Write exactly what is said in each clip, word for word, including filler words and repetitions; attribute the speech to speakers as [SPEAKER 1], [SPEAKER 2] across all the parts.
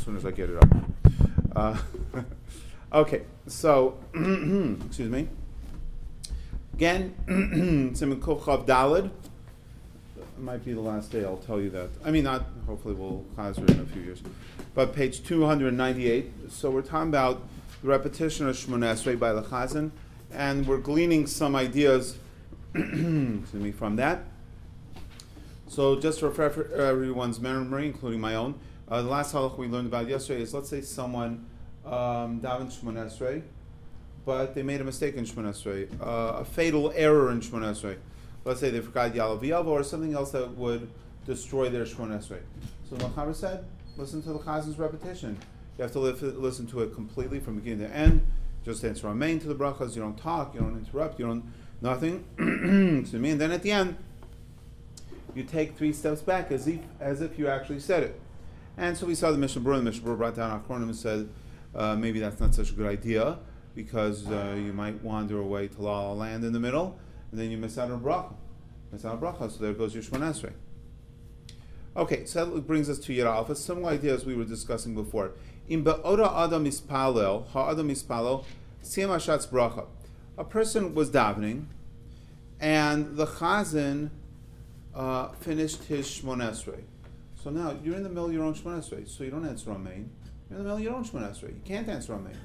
[SPEAKER 1] soon as I get it up. Uh, okay, so, excuse me. Again, Siman Kuf Chav Daled. It might be the last day, I'll tell you that. I mean, not, hopefully we'll class it in a few years. But page two hundred ninety-eight. So we're talking about the repetition of Shmoneh Esrei by the Chazan, and we're gleaning some ideas excuse me, from that. So just to refresh everyone's memory, including my own, uh, the last halach we learned about yesterday is, let's say someone um, davened Shmoneh Esrei, but they made a mistake in Shmoneh Esrei, uh, a fatal error in Shmoneh Esrei. Let's say they forgot Yalav Yalva or something else that would destroy their Shmoneh Esrei. So the Chaver said, listen to the Chazan's repetition. You have to li- listen to it completely from beginning to end. Just answer amen to the brachas. You don't talk. You don't interrupt. You don't nothing. To me, and then at the end, you take three steps back as if as if you actually said it. And so we saw the Mishnah Berurah. The Mishnah Berurah brought down Achronim and said uh, maybe that's not such a good idea because uh, you might wander away to La La Land in the middle, and then you miss out on bracha. Miss out on bracha. So there goes your Shmoneh Esrei. Okay, so that brings us to Yud Alpha. Similar ideas we were discussing before. In Ba'oda Adam Ispalel, Ha'adam Ispalel, Siyam Hashatz Bracha. A person was davening, and the Chazan uh, finished his Shmoneh Esrei. So now, you're in the middle of your own Shmoneh Esrei, so you don't answer Amen. You're in the middle of your own Shmoneh Esrei. You can't answer Amen.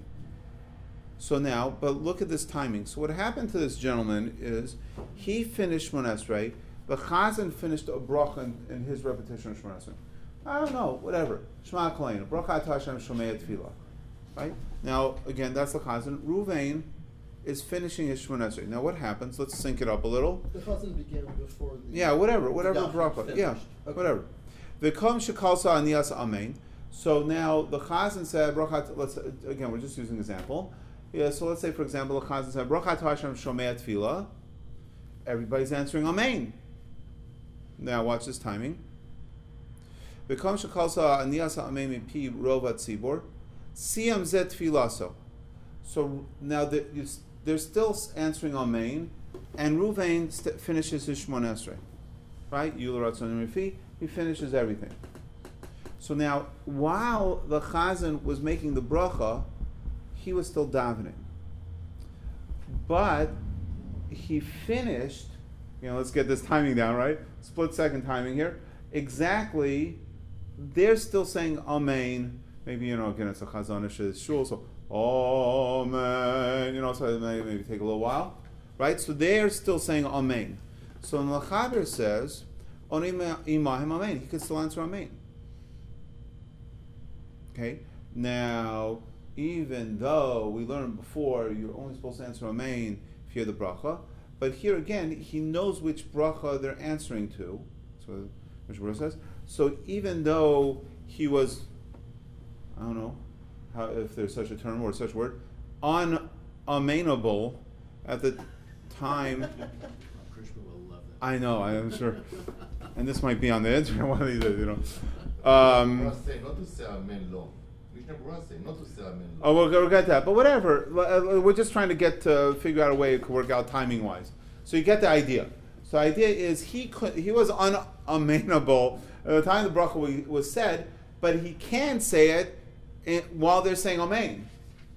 [SPEAKER 1] So now, but look at this timing. So what happened to this gentleman is, he finished Shmoneh Esrei, the Chazan finished a bracha in, in his repetition of Shmoneh Esrei. I don't know, whatever. Shema Koleinu, bracha Ata Hashem Shomei Tefillah. Right? Now, again, that's the Chazan. Ruvain is finishing his Shmoneh Esrei. Now, what happens? Let's sync it up a little.
[SPEAKER 2] The Chazan began before the...
[SPEAKER 1] Yeah, whatever, whatever bracha.
[SPEAKER 2] Finished.
[SPEAKER 1] Yeah, okay. Whatever. V'kom shekalsa aniyas amen. So now, the Chazan said, bracha, let's, again, we're just using an example. Yeah, so let's say, for example, the Chazan said, bracha Ata Hashem Shomei Tefillah. Everybody's answering amen. Now, watch this timing. V'kom shekalsa aniyas amen mi pi rova tzibor. Siyam zet tfilaso. So now the, you, they're still answering Amen, and Ruvain st- finishes his Shmoneh Esrei. Right? Yula Ratzon Rifi, he finishes everything. So now, while the Chazan was making the bracha, he was still davening. But he finished, you know, let's get this timing down, right? Split second timing here. Exactly, they're still saying Amen. Maybe, you know, again, it's a Chazanish shul, so Amen, you know, so it may maybe take a little while, right? So they're still saying Amen. So the Chaver says, Oni imahim Amen. He can still answer Amen. Okay? Now, even though we learned before, you're only supposed to answer Amen if you hear the bracha, but here again, he knows which bracha they're answering to. So, which Berurah says. So even though he was, I don't know how, if there's such a term or such a word, unamenable at the time.
[SPEAKER 3] Krishna will love that.
[SPEAKER 1] I know, I am sure. And this might be on the internet, one of these days, you know. Um,
[SPEAKER 4] not to say amen long. Not to say amen long.
[SPEAKER 1] oh, we'll, we'll get that. But whatever. We're just trying to get to figure out a way it could work out timing-wise. So you get the idea. So the idea is he could, he was unamenable at the time the bracha was said, but he can say it in, while they're saying Amen.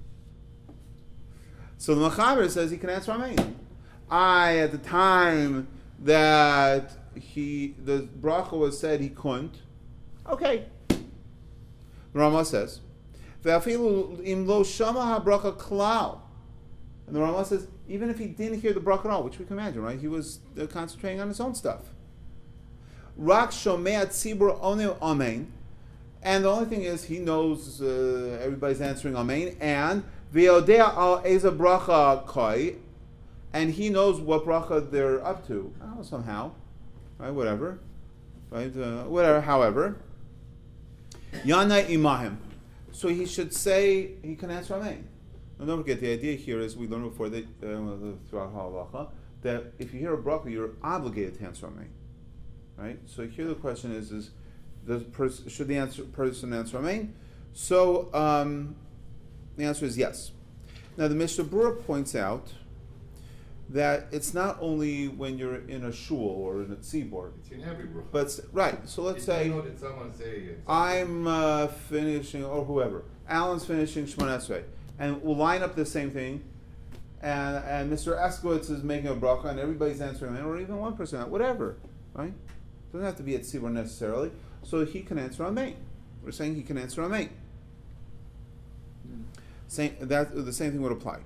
[SPEAKER 1] So the Mechaber says he can answer Amen. I, at the time that he the bracha was said, he couldn't. Okay. The Rama says, "Ve'afilu im lo shama habracha klal." And the Rama says, even if he didn't hear the bracha at all, which we can imagine, right? He was uh, concentrating on his own stuff. Rak shomei tzibur onu amen. And the only thing is, he knows uh, everybody's answering Amen, and V'yodea al eza bracha koi, and he knows what bracha they're up to. I don't know, somehow, right? Whatever, right? Uh, whatever. However, Yana imahim, so he should say he can answer Amen. Now, don't forget, the idea here is we learned before that uh, throughout halacha that if you hear a bracha, you're obligated to answer Amen, right? So here the question is: is The pers- should the answer, person answer Amen? So um, the answer is yes. Now the Mishnah Berurah points out that it's not only when you're in a shul or in a tzibor,
[SPEAKER 4] It's in every bracha.
[SPEAKER 1] but s- right. So let's
[SPEAKER 4] It's
[SPEAKER 1] say
[SPEAKER 4] not that someone say uh,
[SPEAKER 1] I'm uh, finishing, or whoever, Alan's finishing Shemona Esrei, and we'll line up the same thing, and and Mister Eskowitz is making a bracha, and everybody's answering, or even one person, whatever, right? Doesn't have to be at tzibor necessarily. So he can answer on main. We're saying he can answer on main. Same, that the same thing would apply.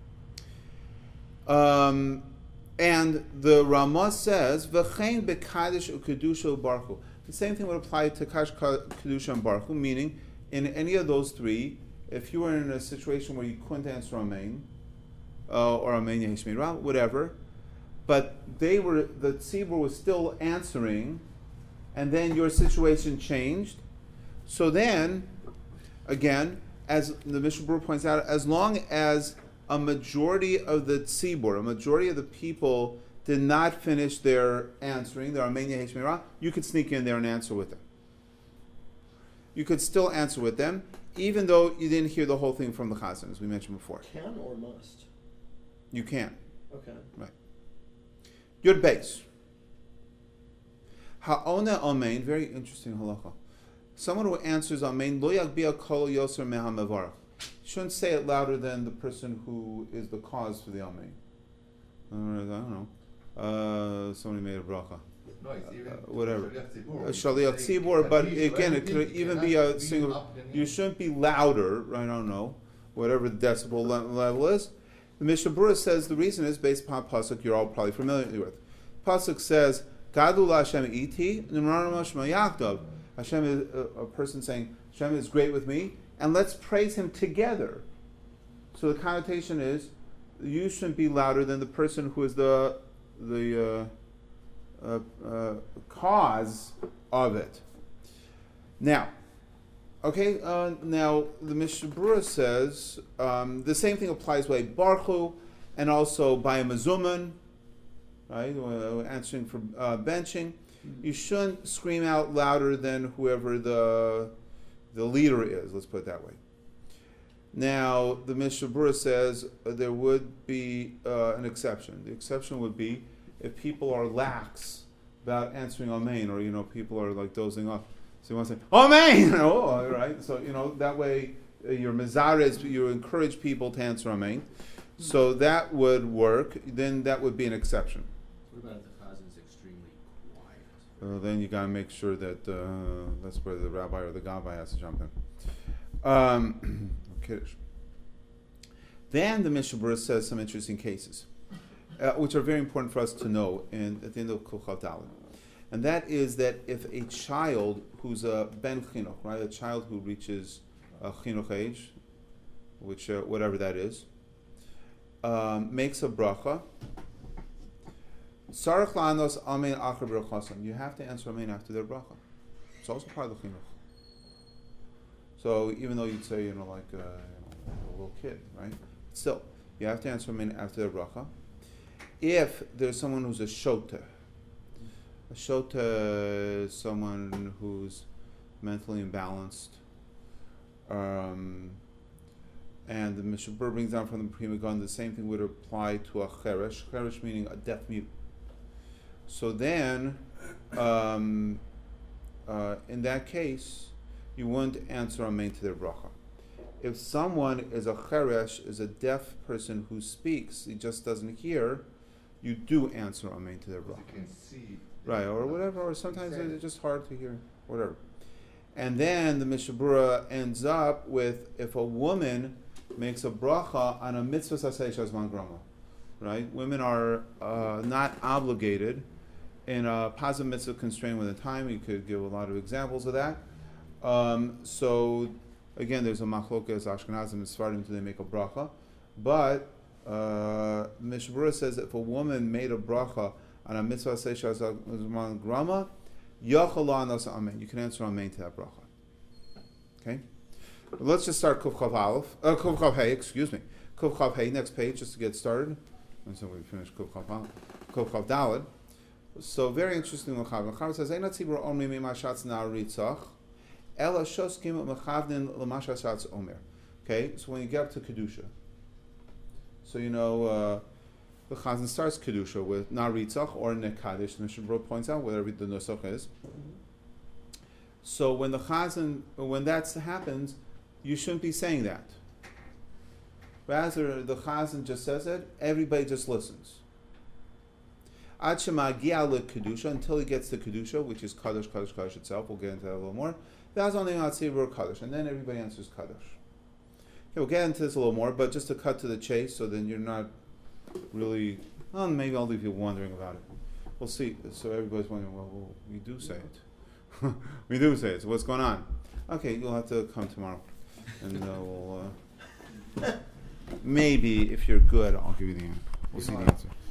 [SPEAKER 1] Um, and the Ramah says, "V'chein b'kadosh u'kedusha u'barchu." The same thing would apply to kadosh, kedusha, and barchu. Meaning, in any of those three, if you were in a situation where you couldn't answer amen, uh, or amen yehesh mirah, whatever, but they were the tzibur was still answering, and then your situation changed. So then, again, as the Mishnah Berurah points out, as long as a majority of the tzibur, a majority of the people did not finish their answering, their amen yehesh mirah, you could sneak in there and answer with them. You could still answer with them, even though you didn't hear the whole thing from the chazan, as we mentioned before.
[SPEAKER 2] Can or must?
[SPEAKER 1] You can.
[SPEAKER 2] Okay.
[SPEAKER 1] Right. Yud Beis. Ha'ona amen, very interesting halacha. Someone who answers amen, lo yagbia kol yoser me'hamavarach. Shouldn't say it louder than the person who is the cause for the amen. I don't know. Uh, somebody made a bracha.
[SPEAKER 4] no, it's even
[SPEAKER 1] Uh, whatever.
[SPEAKER 4] Shaliach
[SPEAKER 1] A
[SPEAKER 4] Tzibur.
[SPEAKER 1] shaliach
[SPEAKER 4] Say
[SPEAKER 1] tzibur, but
[SPEAKER 4] Kaddish or
[SPEAKER 1] again, it
[SPEAKER 4] anything,
[SPEAKER 1] could
[SPEAKER 4] it
[SPEAKER 1] even
[SPEAKER 4] cannot
[SPEAKER 1] be a
[SPEAKER 4] be
[SPEAKER 1] single.
[SPEAKER 4] up and
[SPEAKER 1] You
[SPEAKER 4] in.
[SPEAKER 1] shouldn't be louder. I don't know, whatever the decibel le- level is. The Mishnah Berurah says the reason is based upon pasuk you're all probably familiar with. Pasuk says, "Gadol Hashem iti nimranu mashma yakdav." Hashem is a, a person saying, "Hashem is great with me," and let's praise Him together. So the connotation is, you shouldn't be louder than the person who is the the uh, uh, uh, cause of it. Now, okay. Uh, now the Mishnah Berurah says um, the same thing applies by barchu and also by a mezuman, right? Uh, answering for uh, benching. You shouldn't scream out louder than whoever the the leader is. Let's put it that way. Now, the Mishnah Berurah says uh, there would be uh, an exception. The exception would be if people are lax about answering amen, or you know, people are like dozing off. So you want to say amen, oh, all right. So you know that way uh, you're mezares, you encourage people to answer amen. So that would work. Then that would be an exception.
[SPEAKER 3] What about if the chazan's extremely quiet?
[SPEAKER 1] Uh, then you got to make sure that uh, that's where the rabbi or the gabbai has to jump in. Um, Kiddush. Then the Mishnah Berurah says some interesting cases, uh, which are very important for us to know in, at the end of Kuf Chav Daled. And that is that if a child who's a ben chinuch, right, a child who reaches a chinuch age, which uh, whatever that is, um, makes a bracha, sarach la'anos amen achar brachasam. You have to answer amen after their bracha. It's also part of the chinuch. So even though you'd say, you know, like, uh, you know, a little kid, right? Still, you have to answer amen after the bracha. If there's someone who's a shota, a shota is someone who's mentally imbalanced, um, and the Mishnah Berurah brings down from the Prima Gun, the same thing would apply to a cheresh, cheresh meaning a deaf mute. So then, um, uh, in that case, you wouldn't answer amen to their bracha. If someone is a cheresh, is a deaf person who speaks, he just doesn't hear, you do answer amen to their bracha.
[SPEAKER 4] You can see.
[SPEAKER 1] Right, or whatever, or sometimes
[SPEAKER 4] Exactly.
[SPEAKER 1] it's just hard to hear, whatever. And then the Mishnah Berurah ends up with if a woman makes a bracha on a mitzvah saseh shazman grama, right? Women are uh, not obligated in a positive mitzvah constrained within time. You could give a lot of examples of that. Um, so again, there's a machlokas Ashkenazim and Sfardim, do they make a bracha? But uh, Mishnah Berurah says if a woman made a bracha on a mitzvah saseh shazman grama, Yachala anas amen. You can answer amen to that bracha. Okay? Let's just start Kuf Chav Aleph. Uh, Kuf Chav Hey, excuse me. Kuf Chav Hey, next page, just to get started. And so we finish Kuf Chav Aleph. Kuf Chav Daled. So very interesting. Mechav. Mechav says, "Eina tzibur omri mimashatz na ritzach, ela shoskim mechavdin lemashashatz omer." Okay, so when you get up to kedusha, so you know uh, the Chazan starts Kedusha with Naritzach or Nekadish, the Mishnah Berurah points out, whatever the Nusach is. So when the Chazan, when that happens, you shouldn't be saying that. Rather, the Chazan just says it, everybody just listens. Ad shemagia lekedusha, until he gets to kedusha, which is kadosh, kadosh, kadosh itself. We'll get into that a little more. That's only on tzibur kadosh, and then everybody answers kadosh. Okay, we'll get into this a little more, but just to cut to the chase, so then you're not really. Well, maybe I'll leave you wondering about it. We'll see. So everybody's wondering, well, well we do say it. We do say it. So what's going on? Okay, you'll have to come tomorrow, and uh, we'll. Uh, maybe if you're good, I'll give you the answer. We'll see the answer.